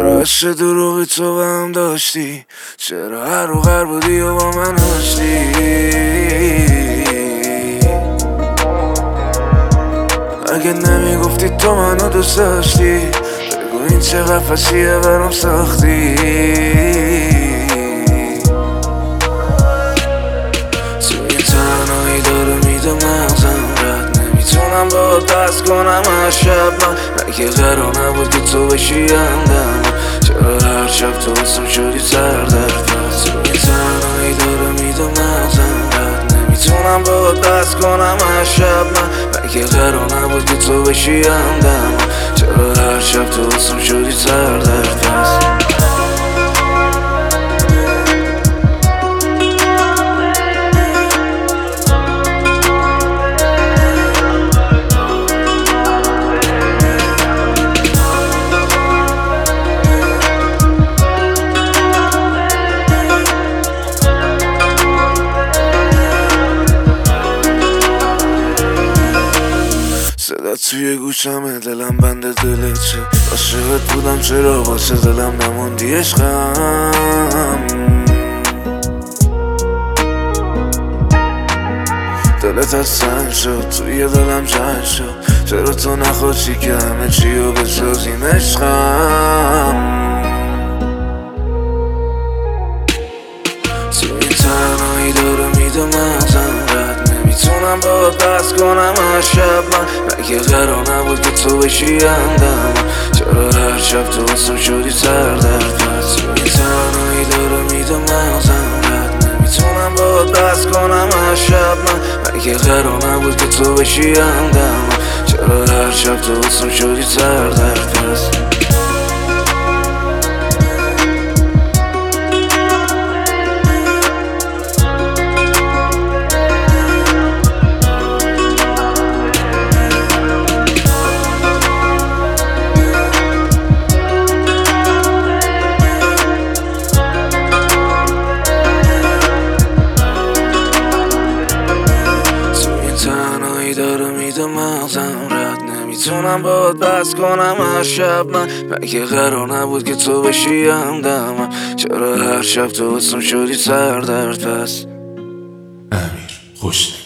چرا عشق دروغی تو به هم داشتی؟ چرا هر و غر بودی و با من آشتی؟ اگه نمیگفتی تو منو دوست داشتی، بگو این چه قفصیه برام ساختی. تو این تنهایی داره میده مغزم رد نمیتونم با دست کنم از شب. من مگه قرار نبود که تو بشی همدم؟ چرا هر شب تو واسم شدی سردرد؟ تو این تنهایی داره میده مغزم رد نمیتونم با دست کنم از شب. من مگه قرار نبود که تو بشی همدم؟ چرا هر شب تو واسم شدی سردرد؟ صدا توی گوشمه، دلم بند دلته. عاشقت بودم چرا واسه دلم نموندی عشقم؟ دلت از سنگ شد، توی دلم جنگ شد. چرا تو نخواستی که همه چی رو بسازیم عشقم؟ تو این تنهایی داره میده مغزم رد نمیتونم با دست کنم از شب. من مگه قرار نبود که تو بشی همدم؟ چرا هر شب تو واسم شدی سردرد؟ تو این تنهایی داره میده مغزم رد نمیتونم با دست کنم از شب. من مگه قرار نبود که تو بشی همدم؟ چرا هر شب تو واسم شدی سردرد؟ داره میده مغزم رد نمیتونم با دست کنم از شب. من مگه قرار نبود که تو بشی همدم؟ چرا هر شب تو واسم شدی سردرد؟ پس امیر خوش